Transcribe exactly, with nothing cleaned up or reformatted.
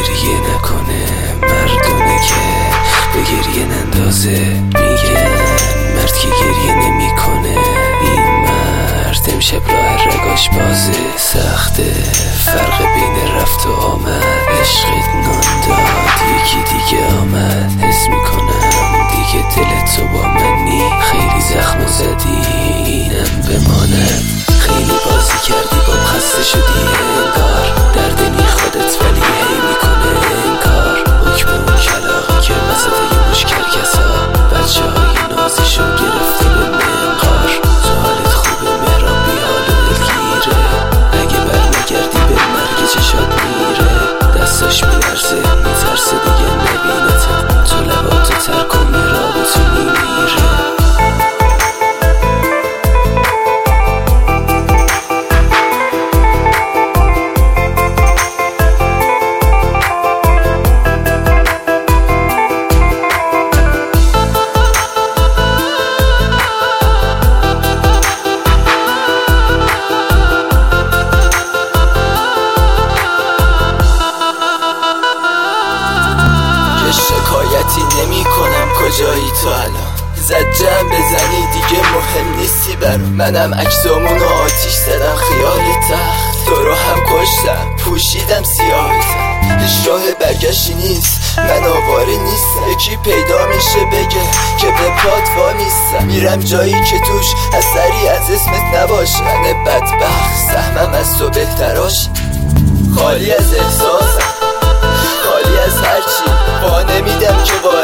گریه نکنه مردونه که به گریه نندازه. میگن مرد که گریه نمی کنه این مرد امشب راه رگاش بازه. سخته فرق بین رفت و آمد، عشقت نان داد یکی دیگه آمد. حس میکنم دیگه دلت تو با منی، خیلی زخم زدی اینم بماند. خیلی بازی کردی با خسته شدی انگار، درد نی خودت ولی هی میکنه انکار. حکم اون کلاقی که وسط یه مشکر کسا بچه های نازشون گرفته به منقار. تو حالت خوبه مهرابی حال دلگیره، اگه بر نگردی به مرگ چشات میره. دستاش میلرزه میترسه دیگه نبینتت، تو لباتو تر کن رابطو میمیره. شکایتی نمی کنم کجایی تو الان، زد جمع بزنی دیگه مهم نیستی برام. منم عکسامون آتیش زدم خیال تخت، تو رو هم کشتم پوشیدم سیاهتم. هیچ راه برگشتی نیست من آواره نیستم، یکی پیدا میشه بگه که به پات وا نیستم. میرم جایی که توش اثری از اسمت نباشه، من بدبخت سهمم از تو بهتراش. خالی از احساسم خالی از هرچی، وا نمیدم که